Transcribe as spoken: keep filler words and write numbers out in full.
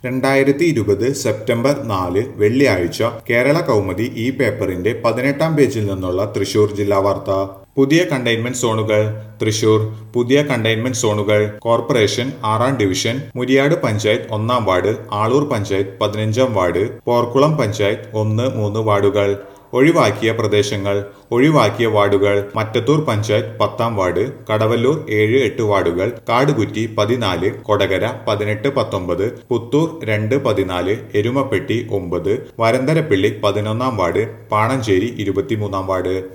രണ്ടായിരത്തി ഇരുപത് സെപ്റ്റംബർ നാല് വെള്ളിയാഴ്ച കേരള കൗമുദി ഈ പേപ്പറിന്റെ പതിനെട്ടാം പേജിൽ നിന്നുള്ള തൃശൂർ ജില്ലാ വാർത്ത. പുതിയ കണ്ടെയ്ൻമെന്റ് സോണുകൾ. തൃശൂർ പുതിയ കണ്ടെയ്ൻമെന്റ് സോണുകൾ. കോർപ്പറേഷൻ ആറാം ഡിവിഷൻ, മുരിയാട് പഞ്ചായത്ത് ഒന്നാം വാർഡ്, ആളൂർ പഞ്ചായത്ത് പതിനഞ്ചാം വാർഡ്, പോർക്കുളം പഞ്ചായത്ത് ഒന്ന് മൂന്ന് വാർഡുകൾ. ഒഴിവാക്കിയ പ്രദേശങ്ങൾ. ഒഴിവാക്കിയ വാർഡുകൾ: മറ്റത്തൂർ പഞ്ചായത്ത് പത്താം വാർഡ്, കടവല്ലൂർ ഏഴ് എട്ട് വാർഡുകൾ, കാടുകുറ്റി പതിനാല്, കൊടകര പതിനെട്ട് പത്തൊമ്പത്, പുത്തൂർ രണ്ട് പതിനാല്, എരുമപ്പെട്ടി ഒമ്പത്, വരന്തരപ്പിള്ളി പതിനൊന്നാം വാർഡ്, പാണഞ്ചേരി ഇരുപത്തിമൂന്നാം വാർഡ്.